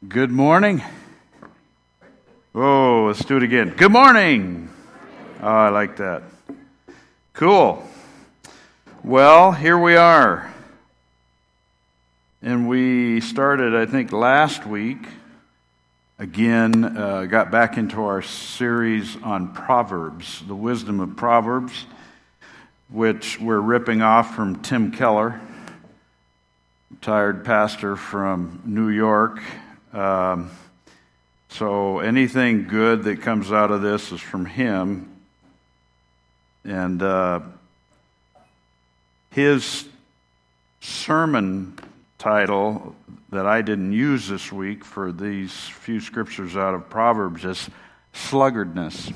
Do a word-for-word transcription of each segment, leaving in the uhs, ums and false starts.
Good morning. Oh, let's do it again. Good morning. Oh, I like that. Cool. Well, here we are. And we started, I think, last week. Again, uh, got back into our series on Proverbs, the wisdom of Proverbs, which we're ripping off from Tim Keller, retired pastor from New York. Um, so anything good that comes out of this is from him. And uh, his sermon title that I didn't use this week for these few scriptures out of Proverbs is sluggardness.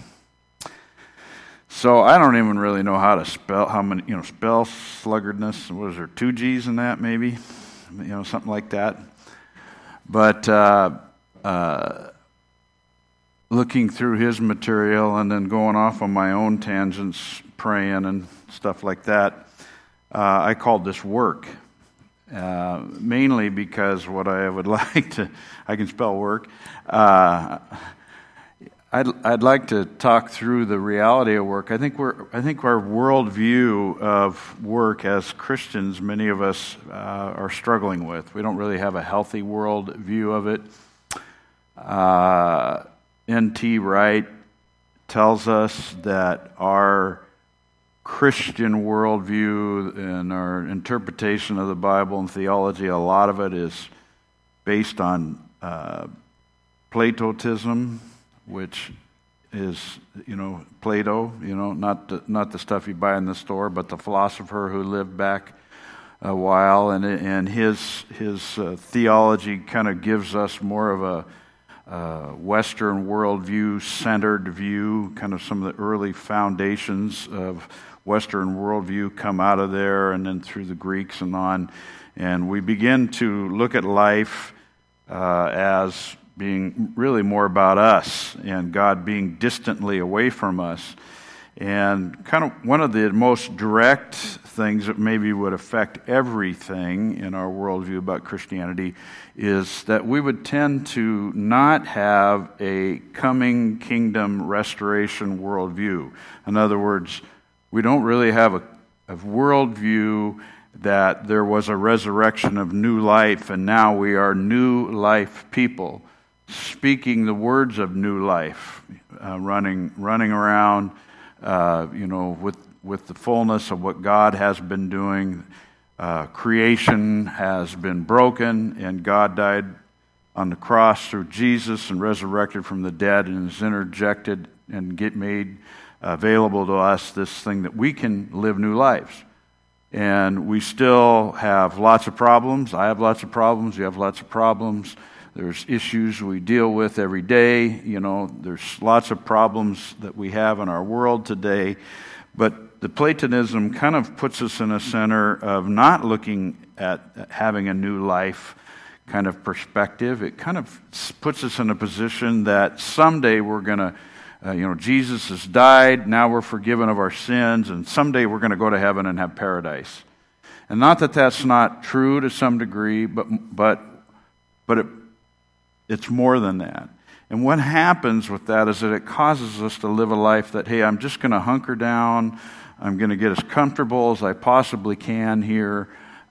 So I don't even really know how to spell, how many, you know, spell sluggardness. What is there, two G's in that maybe? You know, something like that. But uh, uh, looking through his material and then going off on my own tangents, praying and stuff like that, uh, I called this work. Uh, mainly because what I would like to, I can spell work. Uh, I'd I'd like to talk through the reality of work. I think we're I think our worldview of work as Christians, many of us uh, are struggling with. We don't really have a healthy world view of it. Uh, N T Wright tells us that our Christian worldview and our interpretation of the Bible and theology, a lot of it is based on uh, Platotism, which is, you know, Plato, you know, not the, not the stuff you buy in the store, but the philosopher who lived back a while, and and his his uh, theology kind of gives us more of a uh, Western worldview centered view. Kind of some of the early foundations of Western worldview come out of there, and then through the Greeks and on, and we begin to look at life uh, as being really more about us and God being distantly away from us. And kind of one of the most direct things that maybe would affect everything in our worldview about Christianity is that we would tend to not have a coming kingdom restoration worldview. In other words, we don't really have a, a worldview that there was a resurrection of new life and now we are new life people, speaking the words of new life, uh, running running around, uh, you know, with with the fullness of what God has been doing. Uh, creation has been broken, and God died on the cross through Jesus and resurrected from the dead, and has interjected and get made available to us this thing that we can live new lives. And we still have lots of problems. I have lots of problems. You have lots of problems. There's issues we deal with every day. You know, there's lots of problems that we have in our world today. But the Platonism kind of puts us in a center of not looking at having a new life kind of perspective. It kind of puts us in a position that someday we're going to, uh, you know, Jesus has died, now we're forgiven of our sins, and someday we're going to go to heaven and have paradise. And not that that's not true to some degree, but but but it It's more than that. And what happens with that is that it causes us to live a life that, hey, I'm just going to hunker down. I'm going to get as comfortable as I possibly can here.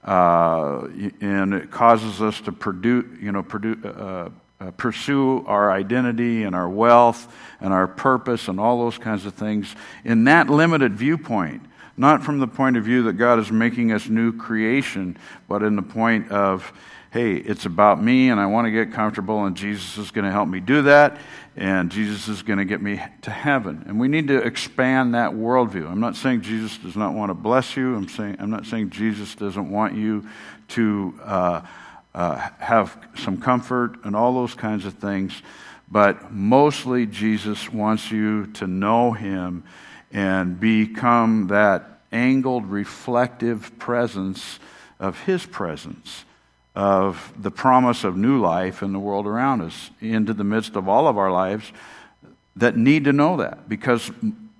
Uh, and it causes us to produce, you know, produce, uh, uh, pursue our identity and our wealth and our purpose and all those kinds of things in that limited viewpoint. Not from the point of view that God is making us new creation, but in the point of, hey, it's about me and I want to get comfortable and Jesus is going to help me do that and Jesus is going to get me to heaven. And we need to expand that worldview. I'm not saying Jesus does not want to bless you. I'm saying I'm not saying Jesus doesn't want you to uh, uh, have some comfort and all those kinds of things. But mostly Jesus wants you to know Him and become that angled, reflective presence of His presence, of the promise of new life in the world around us, into the midst of all of our lives that need to know that. Because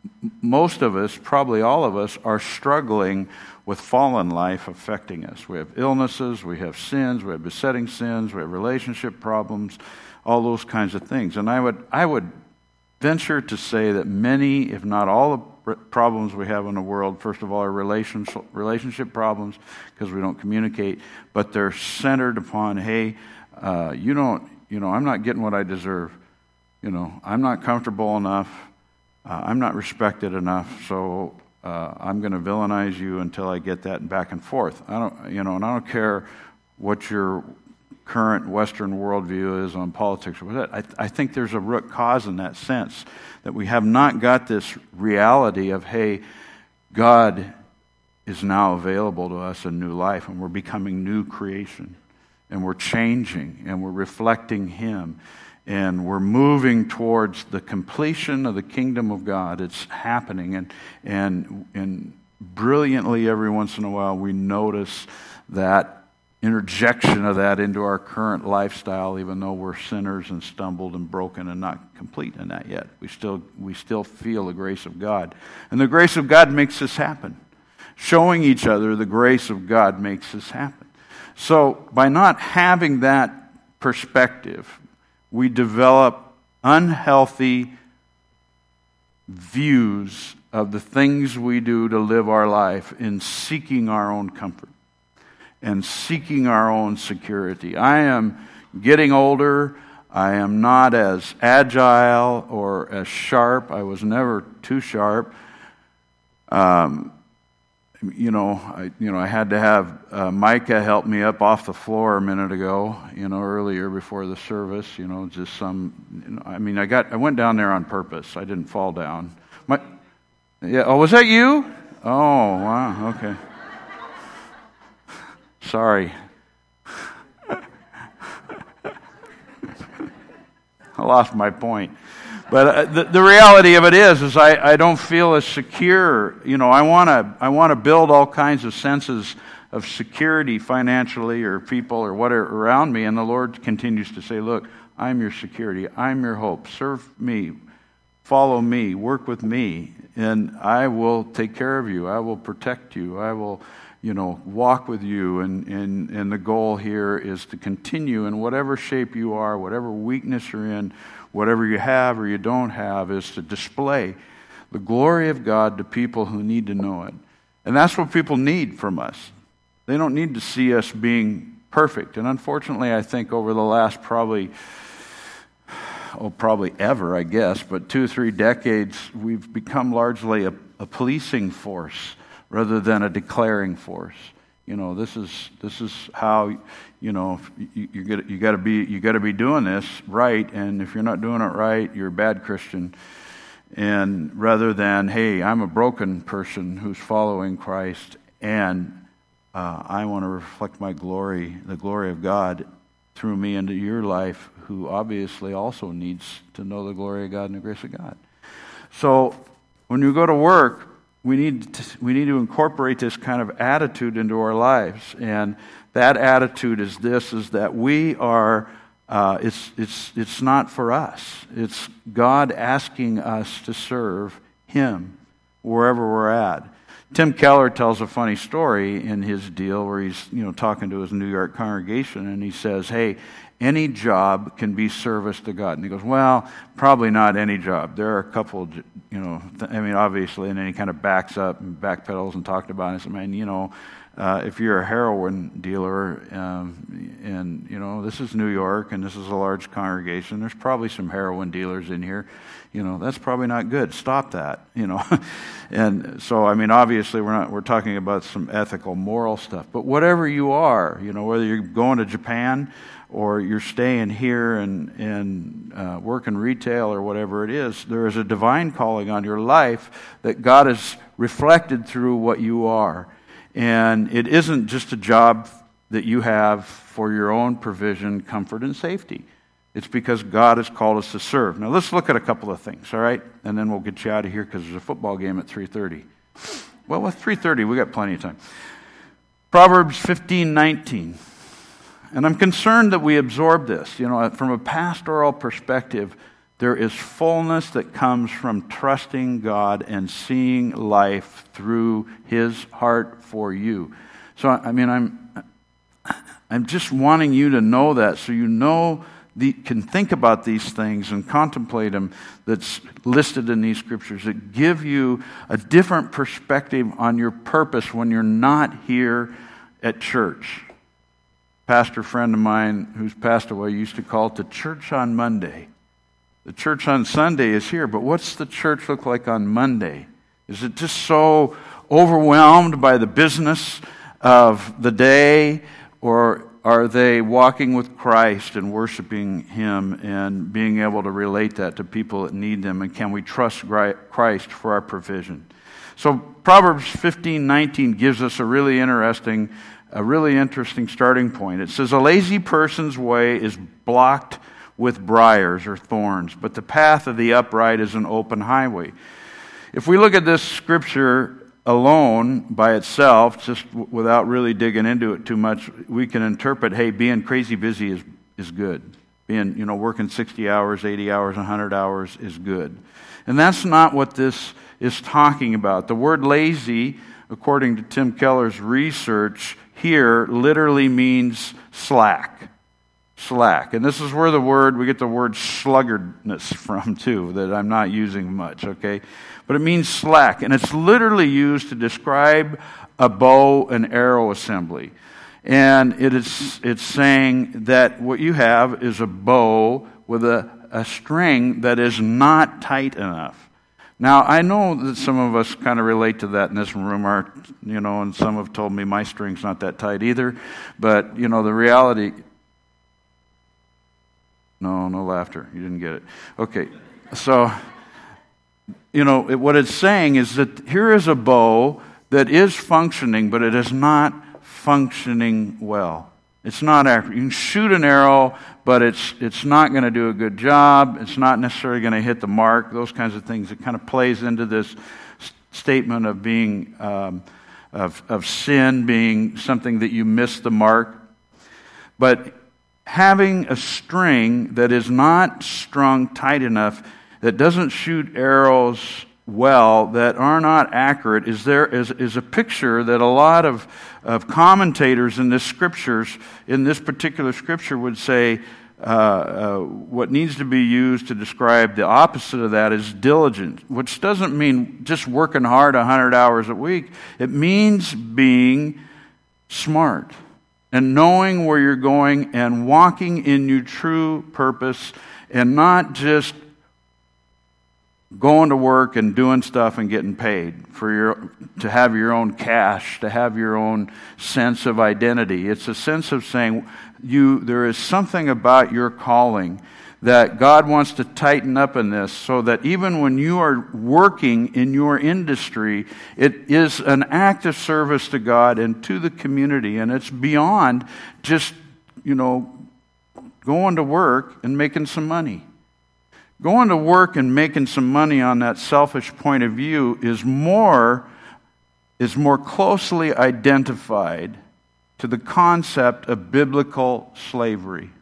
most of us, probably all of us, are struggling with fallen life affecting us. We have illnesses, we have sins, we have besetting sins, we have relationship problems, all those kinds of things. And I would I would venture to say that many, if not all the problems we have in the world, first of all, are relationship relationship problems because we don't communicate, but they're centered upon, hey, uh, you don't, you know, I'm not getting what I deserve. You know, I'm not comfortable enough. Uh, I'm not respected enough, so uh, I'm going to villainize you until I get that, and back and forth. I don't, you know, and I don't care what your current Western worldview is on politics or what. I, I think there's a root cause in that sense that we have not got this reality of, hey, God is now available to us in new life, and we're becoming new creation, and we're changing, and we're reflecting Him. And we're moving towards the completion of the kingdom of God. It's happening. And, and, and brilliantly, every once in a while, we notice that interjection of that into our current lifestyle, even though we're sinners and stumbled and broken and not complete in that yet. We still, we still feel the grace of God. And the grace of God makes this happen. Showing each other the grace of God makes this happen. So by not having that perspective, we develop unhealthy views of the things we do to live our life in seeking our own comfort and seeking our own security. I am getting older. I am not as agile or as sharp. I was never too sharp. Um, You know, I you know I had to have uh, Micah help me up off the floor a minute ago. You know, earlier before the service. You know, just some. You know, I mean, I got I went down there on purpose. I didn't fall down. My, yeah. Oh, was that you? Oh, wow. Okay. Sorry. I lost my point. But uh, the, the reality of it is, is I, I don't feel as secure. You know, I want to I want to build all kinds of senses of security financially or people or whatever around me. And the Lord continues to say, look, I'm your security. I'm your hope. Serve me. Follow me. Work with me. And I will take care of you. I will protect you. I will, you know, walk with you. And, and, and the goal here is to continue in whatever shape you are, whatever weakness you're in, whatever you have or you don't have, is to display the glory of God to people who need to know it. And that's what people need from us. They don't need to see us being perfect. And unfortunately, I think over the last probably, oh, probably ever, I guess, but two or three decades, we've become largely a, a policing force rather than a declaring force. You know, this is this is how, you know, you, you got you got to be you got to be doing this right, and if you're not doing it right, you're a bad Christian. And rather than, hey, I'm a broken person who's following Christ, and uh, I want to reflect my glory, the glory of God, through me into your life, who obviously also needs to know the glory of God and the grace of God. So when you go to work, We need to, we need to incorporate this kind of attitude into our lives, and that attitude is this: is that we are. Uh, it's it's it's not for us. It's God asking us to serve Him wherever we're at. Tim Keller tells a funny story in his deal where he's you know talking to his New York congregation, and he says, "Hey, any job can be service to God." And he goes, well, probably not any job. There are a couple, you know, th- I mean, obviously, and then he kind of backs up and backpedals and talked about it. I mean, you know, uh, if you're a heroin dealer, um, and, you know, this is New York and this is a large congregation, there's probably some heroin dealers in here. You know, that's probably not good. Stop that, you know. And so, I mean, obviously, we're not, we're talking about some ethical, moral stuff. But whatever you are, you know, whether you're going to Japan or you're staying here and, and uh, working retail or whatever it is, there is a divine calling on your life that God has reflected through what you are. And it isn't just a job that you have for your own provision, comfort, and safety. It's because God has called us to serve. Now let's look at a couple of things, all right? And then we'll get you out of here because there's a football game at three thirty. Well, with three thirty, we got plenty of time. Proverbs fifteen nineteen. And I'm concerned that we absorb this. You know, from a pastoral perspective, There is fullness that comes from trusting God and seeing life through His heart for you. So, I mean, I'm I'm just wanting you to know that, so you know, the, can think about these things and contemplate them that's listed in these scriptures that give you a different perspective on your purpose when you're not here at church. Pastor friend of mine who's passed away used to call it the church on Monday. The church on Sunday is here, but what's the church look like on Monday? Is it just so overwhelmed by the business of the day, or are they walking with Christ and worshiping Him and being able to relate that to people that need them? And can we trust Christ for our provision? So Proverbs fifteen nineteen gives us a really interesting, a really interesting starting point. It says, "A lazy person's way is blocked with briars or thorns, but the path of the upright is an open highway." If we look at this scripture alone by itself, just w- without really digging into it too much, we can interpret, hey, being crazy busy is, is good. Being, you know, working sixty hours, eighty hours, one hundred hours is good. And that's not what this is talking about. The word lazy, according to Tim Keller's research, here literally means slack. Slack. And this is where the word, we get the word sluggardness from too, that I'm not using much, okay? But it means slack, and it's literally used to describe a bow and arrow assembly. And it is it's saying that what you have is a bow with a, a string that is not tight enough. Now, I know that some of us kind of relate to that in this room, are, you know, and some have told me my string's not that tight either. But, you know, the reality... No, no laughter. You didn't get it. Okay, so... You know, it, what it's saying is that here is a bow that is functioning, but it is not functioning well. It's not accurate. You can shoot an arrow, but it's it's not going to do a good job. It's not necessarily going to hit the mark. Those kinds of things. It kind of plays into this s- statement of being um, of of sin being something that you miss the mark. But having a string that is not strung tight enough, that doesn't shoot arrows well, that are not accurate, is there is, is a picture that a lot of, of commentators in this scriptures, in this particular scripture, would say uh, uh, what needs to be used to describe the opposite of that is diligent, which doesn't mean just working hard one hundred hours a week. It means being smart and knowing where you're going and walking in your true purpose, and not just going to work and doing stuff and getting paid for your to have your own cash, to have your own sense of identity. It's a sense of saying you there is something about your calling that God wants to tighten up in this, so that even when you are working in your industry, it is an act of service to God and to the community, and it's beyond just, you know, going to work and making some money. Going to work and making some money on that selfish point of view is more, is more closely identified to the concept of biblical slavery.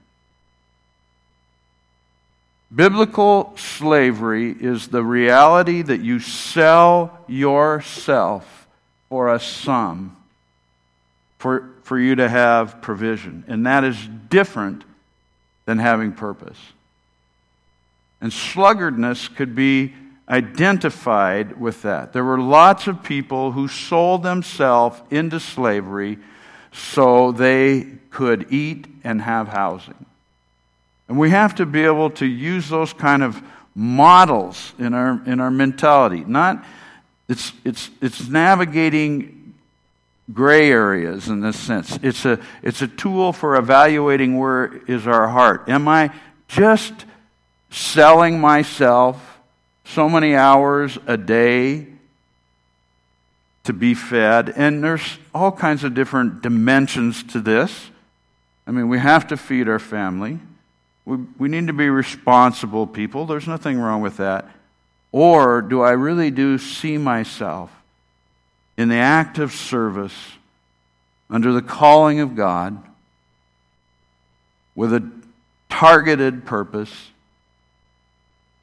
Biblical slavery is the reality that you sell yourself for a sum for, for you to have provision. And that is different than having purpose. And sluggardness could be identified with that. There were lots of people who sold themselves into slavery so they could eat and have housing. And we have to be able to use those kind of models in our in our mentality. Not it's it's it's navigating gray areas in this sense. It's a it's a tool for evaluating where is our heart. Am I just selling myself so many hours a day to be fed? And there's all kinds of different dimensions to this. I mean, we have to feed our family. We, we need to be responsible people. There's nothing wrong with that. Or do I really do see myself in the act of service under the calling of God with a targeted purpose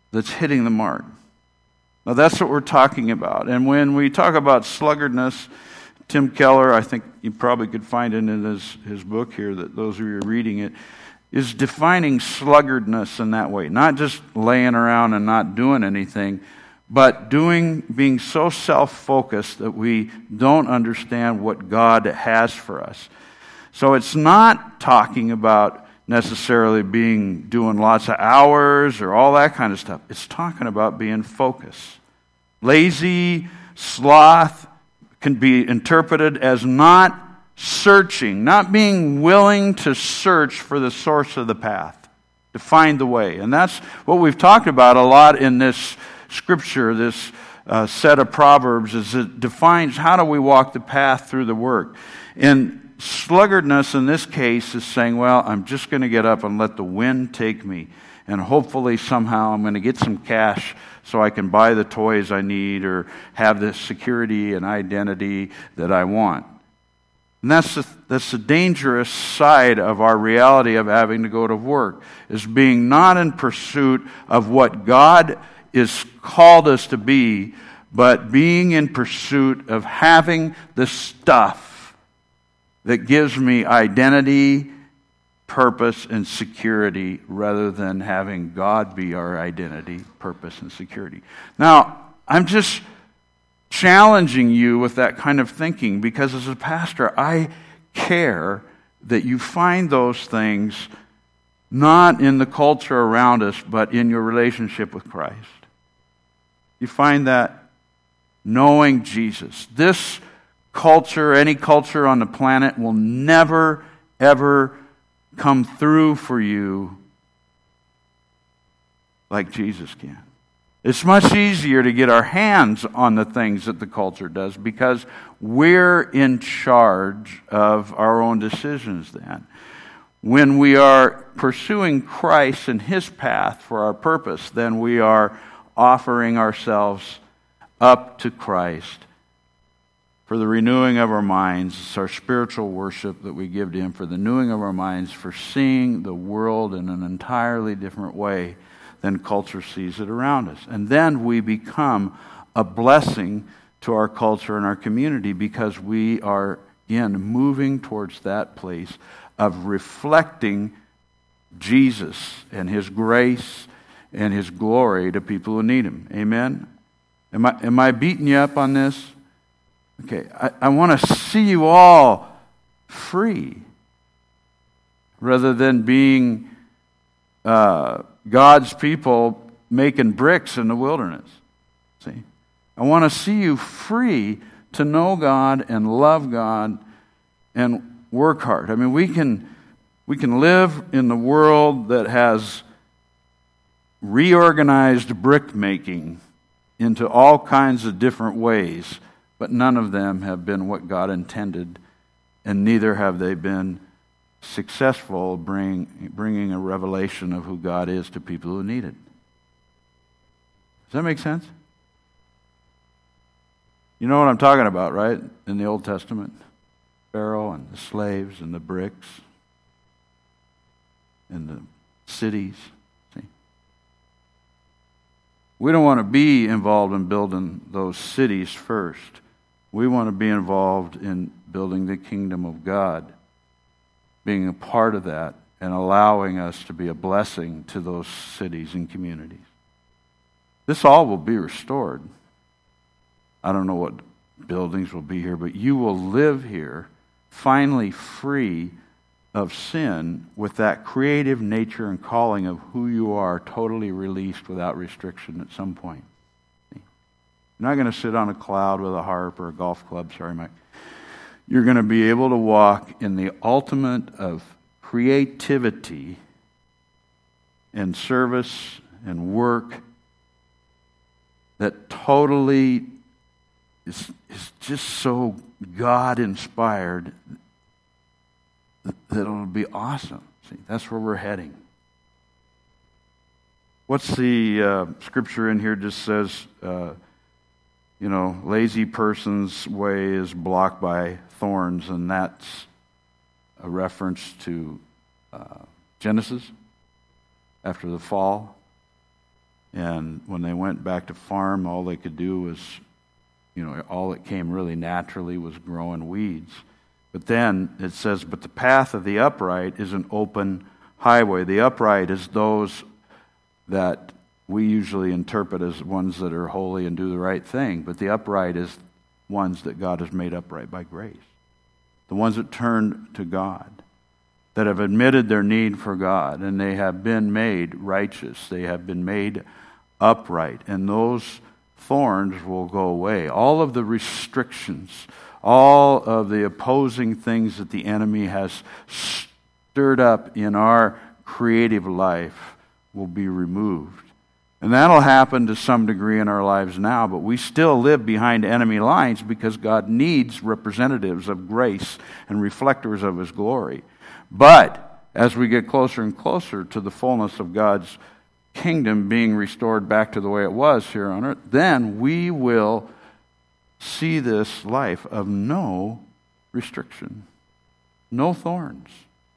that's hitting the mark. Now that's what we're talking about. And when we talk about sluggardness, Tim Keller, I think you probably could find it in his, his book here, that those of you reading it, is defining sluggardness in that way. Not just laying around and not doing anything, but doing, being so self-focused that we don't understand what God has for us. So it's not talking about necessarily being, doing lots of hours or all that kind of stuff. It's talking about being focused. Lazy, sloth can be interpreted as not searching, not being willing to search for the source of the path, to find the way. And that's what we've talked about a lot in this scripture, this uh, set of Proverbs, is it defines how do we walk the path through the work. And sluggardness in this case is saying, well, I'm just going to get up and let the wind take me. And hopefully somehow I'm going to get some cash so I can buy the toys I need or have the security and identity that I want. And that's the, that's the dangerous side of our reality of having to go to work, is being not in pursuit of what God is called us to be, but being in pursuit of having the stuff that gives me identity, purpose, and security, rather than having God be our identity, purpose, and security. Now, I'm just challenging you with that kind of thinking, because as a pastor, I care that you find those things not in the culture around us, but in your relationship with Christ. You find that knowing Jesus. This culture, any culture on the planet, will never, ever come through for you like Jesus can. It's much easier to get our hands on the things that the culture does because we're in charge of our own decisions then. When we are pursuing Christ and His path for our purpose, then we are offering ourselves up to Christ for the renewing of our minds. It's our spiritual worship that we give to Him, for the renewing of our minds, for seeing the world in an entirely different way than culture sees it around us. And then we become a blessing to our culture and our community because we are, again, moving towards that place of reflecting Jesus and His grace and His glory to people who need Him. Amen? Am I, am I beating you up on this? Okay, I, I want to see you all free rather than being uh, God's people making bricks in the wilderness. See? I want to see you free to know God and love God and work hard. I mean, we can we can live in the world that has reorganized brick making into all kinds of different ways, but none of them have been what God intended, and neither have they been successful bring, bringing a revelation of who God is to people who need it. Does that make sense? You know what I'm talking about, right? In the Old Testament. Pharaoh and the slaves and the bricks and the cities. See? We don't want to be involved in building those cities first. We want to be involved in building the kingdom of God, being a part of that and allowing us to be a blessing to those cities and communities. This all will be restored. I don't know what buildings will be here, but you will live here finally free of sin with that creative nature and calling of who you are, totally released without restriction at some point. You're not going to sit on a cloud with a harp or a golf club, sorry, Mike. You're going to be able to walk in the ultimate of creativity and service and work that totally is, is just so God-inspired that it'll be awesome. See, that's where we're heading. What's the uh, scripture in here just says, uh, you know, lazy person's way is blocked by thorns, and that's a reference to uh, Genesis after the fall. And when they went back to farm, all they could do was, you know, all that came really naturally was growing weeds. But then it says, but the path of the upright is an open highway. The upright is those that we usually interpret as ones that are holy and do the right thing. But the upright is ones that God has made upright by grace. The ones that turn to God, that have admitted their need for God, and they have been made righteous. They have been made upright. And those thorns will go away. All of the restrictions, all of the opposing things that the enemy has stirred up in our creative life will be removed. And that'll happen to some degree in our lives now, but we still live behind enemy lines because God needs representatives of grace and reflectors of His glory. But as we get closer and closer to the fullness of God's kingdom being restored back to the way it was here on earth, then we will see this life of no restriction, no thorns.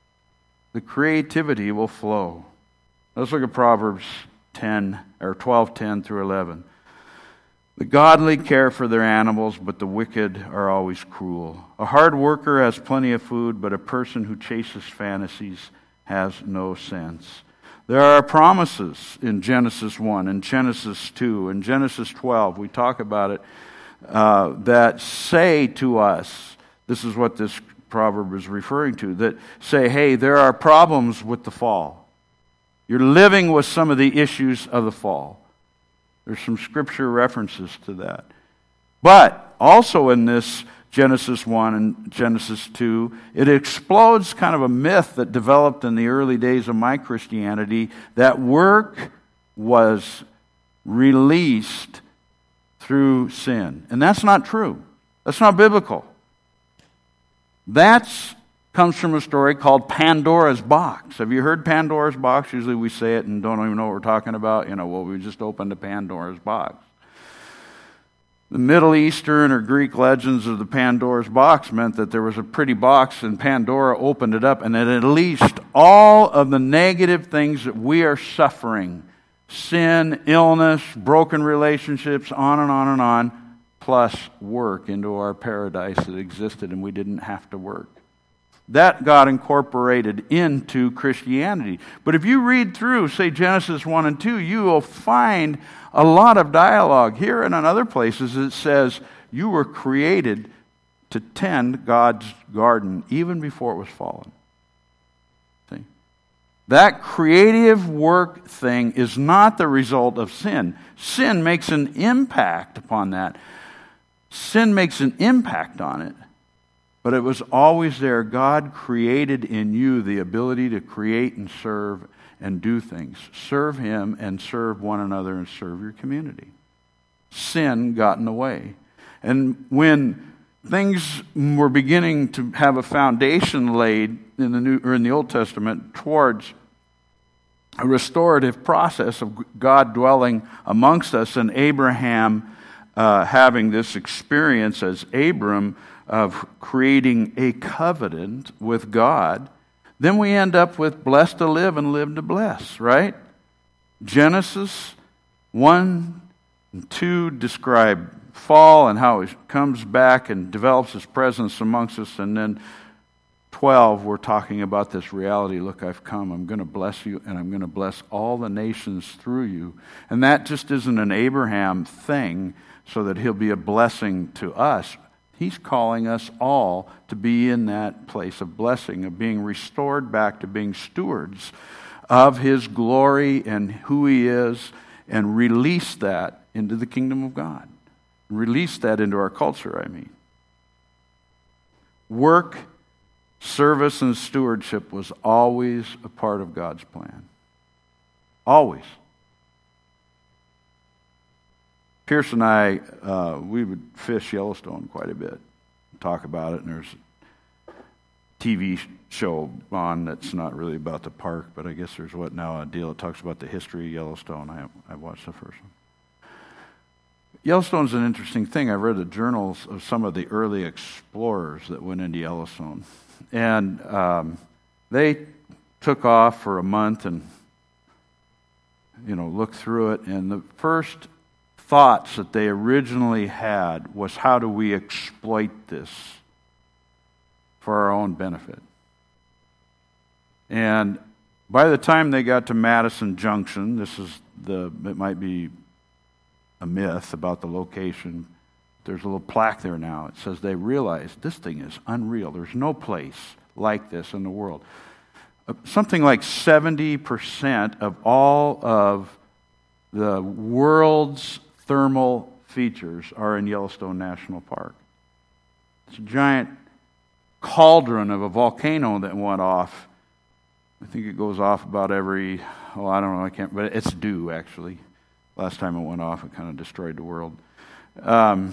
The creativity will flow. Let's look at Proverbs ten or twelve ten through eleven. The godly care for their animals, but the wicked are always cruel. A hard worker has plenty of food, but a person who chases fantasies has no sense. There are promises in Genesis one, in Genesis two, in Genesis twelve. We talk about it, uh, that say to us, this is what this proverb is referring to, that say, hey, there are problems with the fall. You're living with some of the issues of the fall. There's some scripture references to that. But also in this Genesis one and Genesis two, it explodes kind of a myth that developed in the early days of my Christianity, that work was released through sin. And that's not true. That's not biblical. That's comes from a story called Pandora's Box. Have you heard Pandora's Box? Usually we say it and don't even know what we're talking about. You know, well, we just opened a Pandora's Box. The Middle Eastern or Greek legends of the Pandora's Box meant that there was a pretty box and Pandora opened it up and it unleashed all of the negative things that we are suffering. Sin, illness, broken relationships, on and on and on, plus work into our paradise that existed and we didn't have to work. That got incorporated into Christianity. But if you read through, say, Genesis one and two, you will find a lot of dialogue. Here and in other places it says, you were created to tend God's garden even before it was fallen. See? That creative work thing is not the result of sin. Sin makes an impact upon that. Sin makes an impact on it. But it was always there. God created in you the ability to create and serve and do things. Serve Him and serve one another and serve your community. Sin got in the way. And when things were beginning to have a foundation laid in the New or in the Old Testament towards a restorative process of God dwelling amongst us and Abraham uh, having this experience as Abram of creating a covenant with God, then we end up with blessed to live and live to bless, right? Genesis one and two describe fall and how He comes back and develops His presence amongst us, and then twelve, we're talking about this reality. Look, I've come. I'm going to bless you, and I'm going to bless all the nations through you. And that just isn't an Abraham thing so that he'll be a blessing to us. He's calling us all to be in that place of blessing, of being restored back to being stewards of His glory and who He is, and release that into the kingdom of God. Release that into our culture, I mean. Work, service, and stewardship was always a part of God's plan. Always. Pierce and I, uh, we would fish Yellowstone quite a bit, talk about it, and there's a T V show on that's not really about the park, but I guess there's what now a deal that talks about the history of Yellowstone. I I watched the first one. Yellowstone's an interesting thing. I read the journals of some of the early explorers that went into Yellowstone, and um, they took off for a month and you know, look through it, and the first thoughts that they originally had was, how do we exploit this for our own benefit? And by the time they got to Madison Junction, this is the, it might be a myth about the location. There's a little plaque there now. It says they realized this thing is unreal. There's no place like this in the world. Something like seventy percent of all of the world's thermal features are in Yellowstone National Park. It's a giant cauldron of a volcano that went off. I think it goes off about every, oh, I don't know, I can't, but it's due, actually. Last time it went off, it kind of destroyed the world. Um,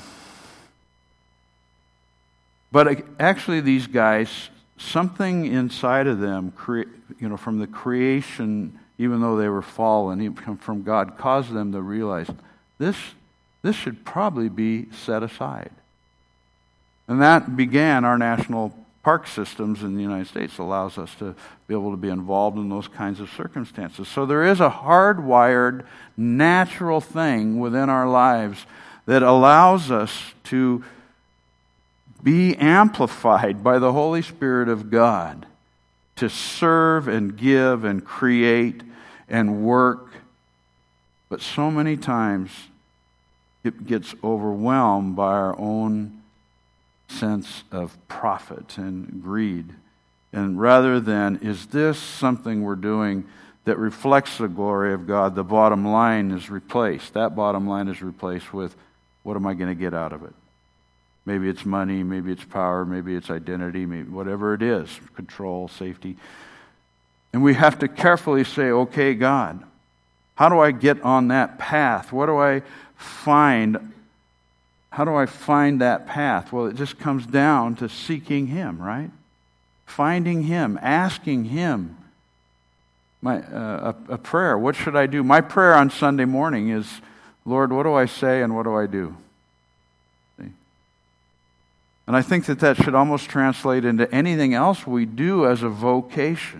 but actually, these guys, something inside of them, cre- you know, from the creation, even though they were fallen, even from God, caused them to realize this, this should probably be set aside. And that began our national park systems in the United States. Allows us to be able to be involved in those kinds of circumstances. So there is a hardwired, natural thing within our lives that allows us to be amplified by the Holy Spirit of God to serve and give and create and work. But so many times it gets overwhelmed by our own sense of profit and greed. And rather than, is this something we're doing that reflects the glory of God, the bottom line is replaced. That bottom line is replaced with, what am I going to get out of it? Maybe it's money, maybe it's power, maybe it's identity, maybe whatever it is, control, safety. And we have to carefully say, okay, God, how do I get on that path? What do I find? How do I find that path? Well, it just comes down to seeking Him, right? Finding Him, asking Him. My uh, a, a prayer, what should I do? My prayer on Sunday morning is, Lord, what do I say and what do I do? See? And I think that that should almost translate into anything else we do as a vocation.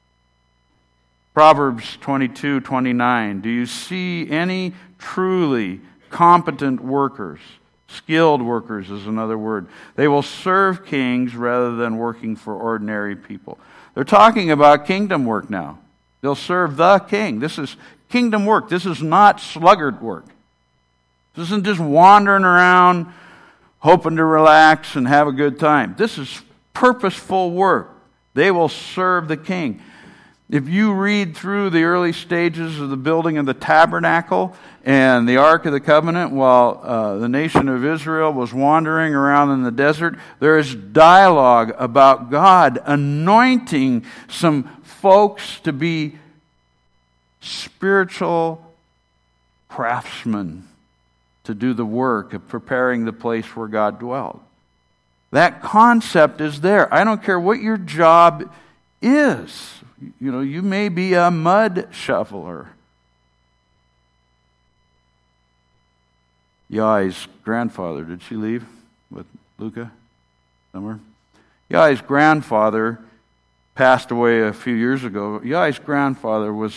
Proverbs twenty-two twenty-nine, do you see any truly competent workers? Skilled workers is another word. They will serve kings rather than working for ordinary people. They're talking about kingdom work now. They'll serve the king. This is kingdom work. This is not sluggard work. This isn't just wandering around hoping to relax and have a good time. This is purposeful work. They will serve the king. If you read through the early stages of the building of the tabernacle and the Ark of the Covenant while uh, the nation of Israel was wandering around in the desert, there is dialogue about God anointing some folks to be spiritual craftsmen to do the work of preparing the place where God dwelled. That concept is there. I don't care what your job is. You know, you may be a mud shoveler. Yai's grandfather, did she leave with Luca somewhere? Yai's grandfather passed away a few years ago. Yai's grandfather was,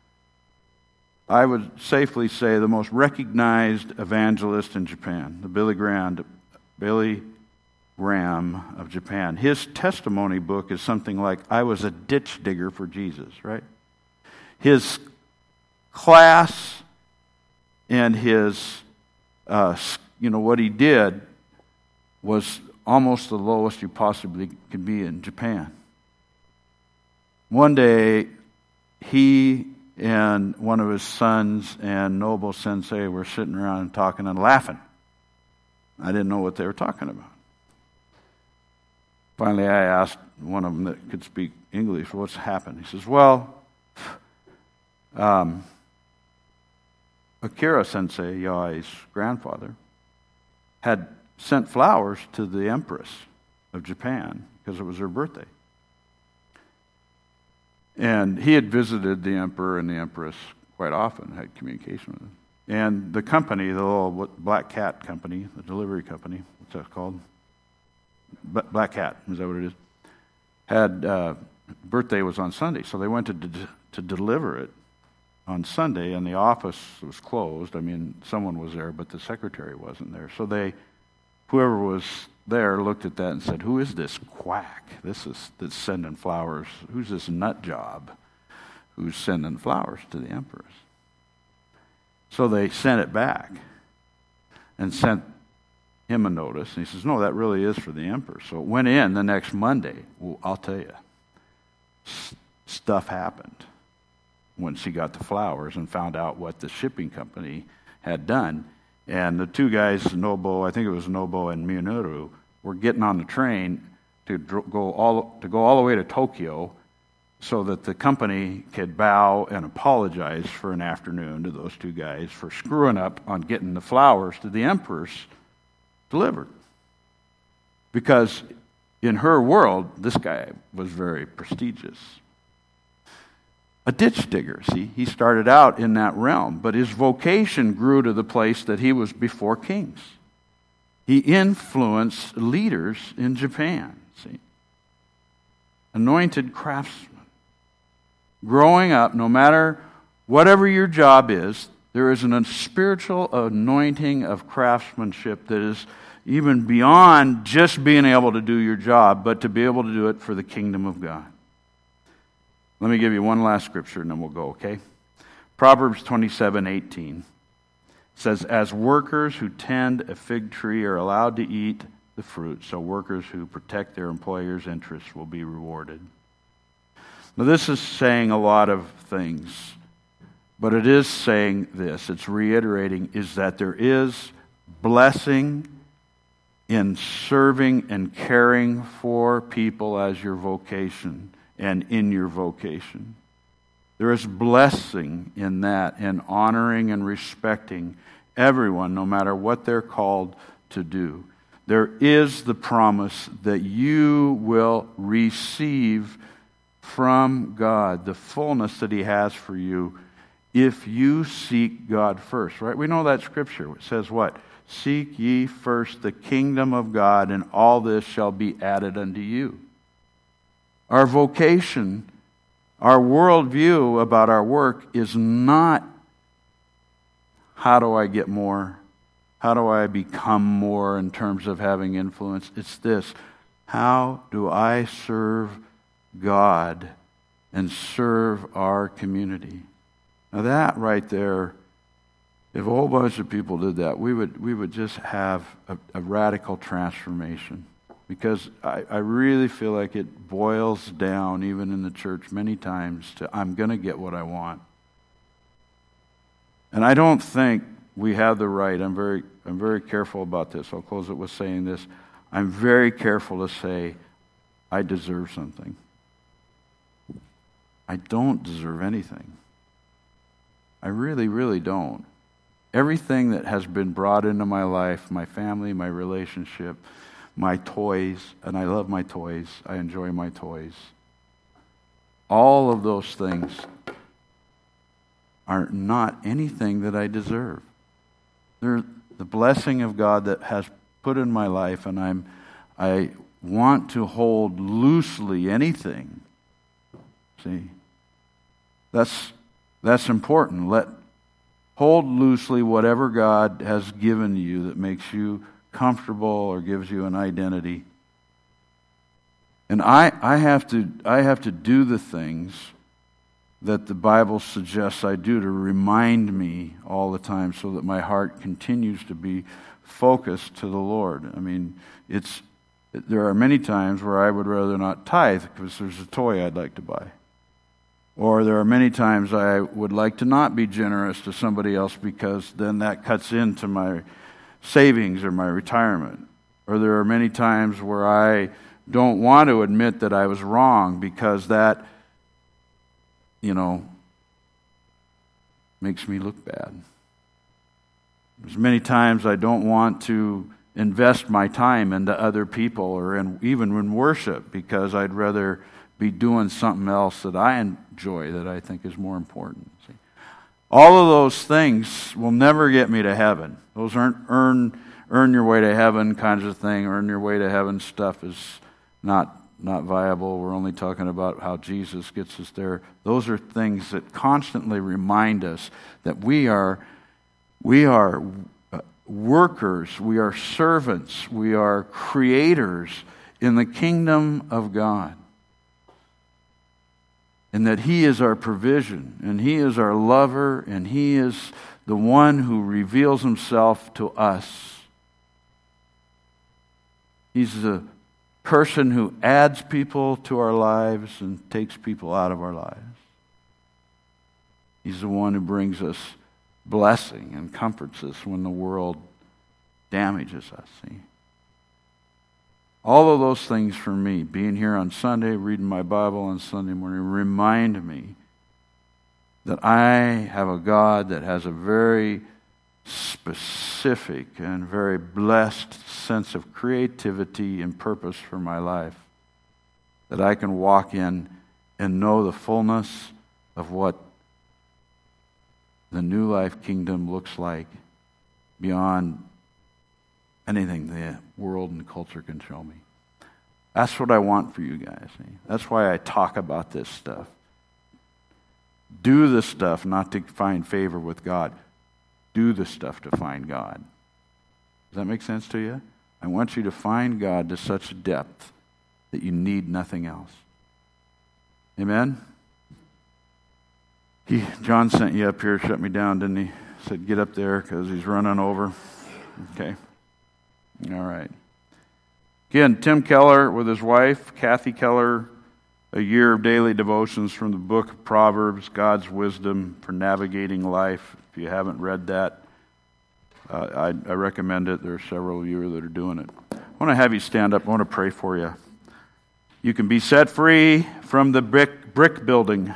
I would safely say, the most recognized evangelist in Japan, the Billy Graham, Billy Graham of Japan. His testimony book is something like, I was a ditch digger for Jesus, right? His class and his, uh, you know, what he did was almost the lowest you possibly could be in Japan. One day, he and one of his sons and Nobu Sensei were sitting around and talking and laughing. I didn't know what they were talking about. Finally, I asked one of them that could speak English, what's happened? He says, well, um, Akira Sensei, Yai's grandfather, had sent flowers to the Empress of Japan because it was her birthday. And he had visited the Emperor and the Empress quite often, had communication with them. And the company, the little Black Cat company, the delivery company, what's that called? Black Cat, is that what it is? Had, uh, birthday was on Sunday, so they went to de- to deliver it on Sunday, and the office was closed. I mean, someone was there, but the secretary wasn't there. So they, whoever was there, looked at that and said, "Who is this quack? This is that's sending flowers. Who's this nut job who's sending flowers to the empress?" So they sent it back and sent him a notice. And he says, "No, that really is for the emperor." So it went in the next Monday. Well, I'll tell you, s- stuff happened when she got the flowers and found out what the shipping company had done. And the two guys, Nobo, I think it was Nobo and Minoru, were getting on the train to dr- go all to go all the way to Tokyo so that the company could bow and apologize for an afternoon to those two guys for screwing up on getting the flowers to the empress delivered. Because in her world, this guy was very prestigious. A ditch digger, see, he started out in that realm, but his vocation grew to the place that he was before kings. He influenced leaders in Japan, see. Anointed craftsmen. Growing up, no matter whatever your job is, there is a spiritual anointing of craftsmanship that is even beyond just being able to do your job, but to be able to do it for the kingdom of God. Let me give you one last scripture and then we'll go, okay? Proverbs twenty-seven eighteen says, "As workers who tend a fig tree are allowed to eat the fruit, so workers who protect their employer's interests will be rewarded." Now this is saying a lot of things, but it is saying this, it's reiterating, is that there is blessing in serving and caring for people as your vocation and in your vocation. There is blessing in that, in honoring and respecting everyone, no matter what they're called to do. There is the promise that you will receive from God the fullness that He has for you if you seek God first, right? We know that scripture. It says what? "Seek ye first the kingdom of God, and all this shall be added unto you." Our vocation, our worldview about our work is not, how do I get more? How do I become more in terms of having influence? It's this, how do I serve God and serve our community? Now that right there, if a whole bunch of people did that, we would we would just have a, a radical transformation. Because I, I really feel like it boils down, even in the church many times, to I'm going to get what I want. And I don't think we have the right, I'm very I'm very careful about this. I'll close it with saying this. I'm very careful to say, I deserve something. I don't deserve anything. I really, really don't. Everything that has been brought into my life, my family, my relationship, my toys, and I love my toys, I enjoy my toys. All of those things are not anything that I deserve. They're the blessing of God that has put in my life, and I'm I want to hold loosely anything. See? That's that's important. Let hold loosely whatever God has given you that makes you comfortable or gives you an identity. And I, I have to I have to do the things that the Bible suggests I do to remind me all the time so that my heart continues to be focused to the Lord. I mean, it's there are many times where I would rather not tithe because there's a toy I'd like to buy. Or there are many times I would like to not be generous to somebody else because then that cuts into my savings or my retirement. Or there are many times where I don't want to admit that I was wrong because that, you know, makes me look bad. There's many times I don't want to invest my time into other people or in, even in worship because I'd rather be doing something else that I enjoy that I think is more important. See? All of those things will never get me to heaven. Those aren't earn earn your way to heaven kinds of thing. Earn your way to heaven stuff is not not viable. We're only talking about how Jesus gets us there. Those are things that constantly remind us that we are, we are workers, we are servants, we are creators in the kingdom of God. And that He is our provision, and He is our lover, and He is the one who reveals Himself to us. He's the person who adds people to our lives and takes people out of our lives. He's the one who brings us blessing and comforts us when the world damages us. See? All of those things for me, being here on Sunday, reading my Bible on Sunday morning, remind me that I have a God that has a very specific and very blessed sense of creativity and purpose for my life, that I can walk in and know the fullness of what the New Life Kingdom looks like beyond anything the world and culture can show me. That's what I want for you guys. See? That's why I talk about this stuff. Do the stuff not to find favor with God. Do the stuff to find God. Does that make sense to you? I want you to find God to such a depth that you need nothing else. Amen? He, John sent you up here, shut me down, didn't he? Said, get up there because he's running over. Okay. All right. Again, Tim Keller with his wife, Kathy Keller, a year of daily devotions from the book of Proverbs, God's wisdom for navigating life. If you haven't read that, uh, I, I recommend it. There are several of you that are doing it. I want to have you stand up. I want to pray for you. You can be set free from the brick, brick building.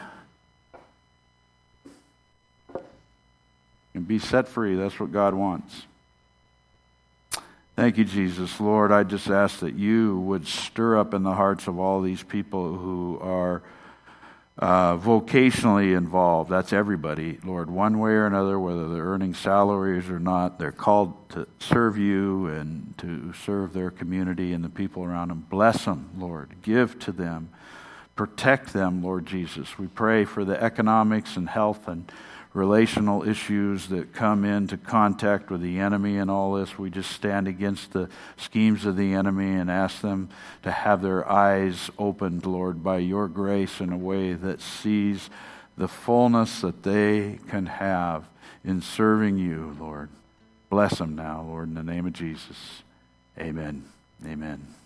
You can be set free. That's what God wants. Thank you, Jesus. Lord, I just ask that you would stir up in the hearts of all these people who are uh, vocationally involved. That's everybody, Lord, one way or another, whether they're earning salaries or not. They're called to serve you and to serve their community and the people around them. Bless them, Lord. Give to them. Protect them, Lord Jesus. We pray for the economics and health and relational issues that come into contact with the enemy and all this. We just stand against the schemes of the enemy and ask them to have their eyes opened, Lord, by your grace in a way that sees the fullness that they can have in serving you, Lord. Bless them now, Lord, in the name of Jesus. Amen. Amen.